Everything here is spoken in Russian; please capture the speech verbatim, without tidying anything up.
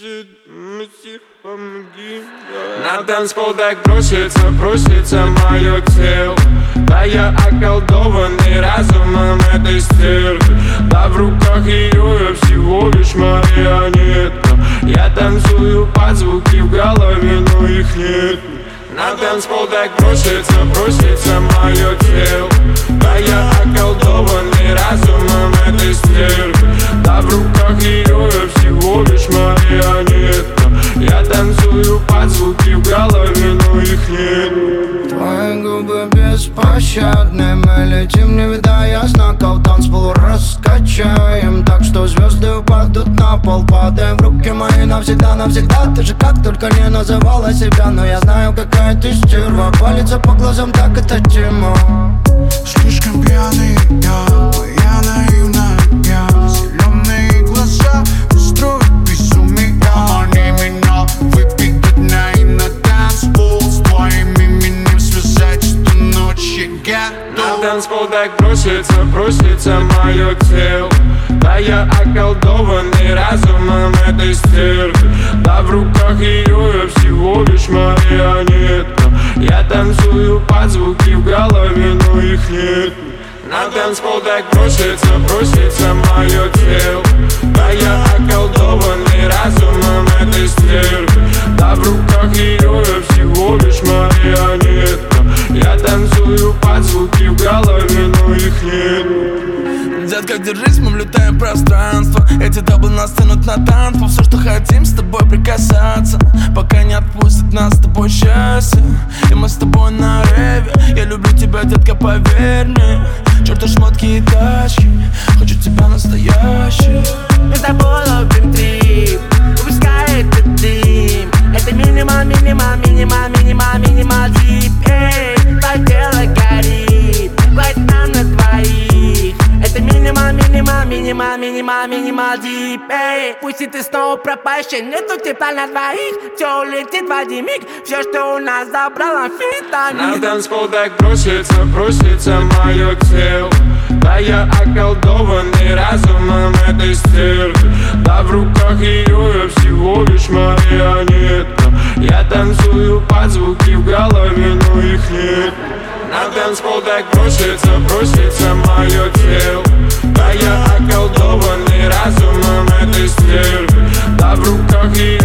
На танцпол так просится, просится мое тело. Да я околдованный разумом этой стервы. Да в руках ее я всего лишь марионетка. Я танцую под звуки в голове, но их нет. На танцпол так просится, просится мое тело. Да я околдованный разумом этой стервы. Да в руках ее я всего лишь марионетка. Я танцую под звуки в голове, но их нет. Твои губы беспощадны, мы летим, не видая знаков. Танцпол раскачаем так, что звезды упадут на пол. Падаем в руки мои навсегда, навсегда. Ты же как только не называла себя, но я знаю, какая ты стерва. Палится по глазам, так это тема. Слишком пьяный я, моя наивная я. Зеленые глаза устроят безумие. Помани меня выпить дня и на танцпол. С твоим именем связать эту ночь я готов. На танцпол так просится, просится мое тело. Да я околдованный разумом этой стервы. Да в руках ее я всего лишь марионетка. Я танцую под звуки в голове, но их нет. На танцпол так просится, просится мое тело. Да я околдованный разумом этой стервы. Да в руках ее я всего лишь марионетка. Я танцую под звуки в голове, но их нет. Детка, держись, мы влетаем в пространство. Эти даблы нас тянут на танцпол. Все, что хотим, с тобой прикасаться, пока не отпустит нас с тобой счастье. И мы с тобой на реве. Я люблю тебя, детка, поверь мне. Чёрты шмотки и тачки, хочу тебя настоящий. Мы с тобой ловим трип, выпускай этот дым. Это минимал, минимал, минимал, минимал, минимал дип. Эй, твое тело горит, хватит нам на двоих. Это минимал, минимал, минимал, минимал, минимал дип. Эй, пусть и ты снова пропащий, нету тепла на двоих. Все улетит в один миг, все, что у нас забрал амфетамин. На танцпол так просится, просится мое тело. Да я околдованный разумом этой стервы. Да в руках ее я всего лишь марионетка. Я танцую под звуки в голове, но их нет. На танцпол так просится, просится мое тело. Да я околдованный разумом этой стервы. Да в руках ее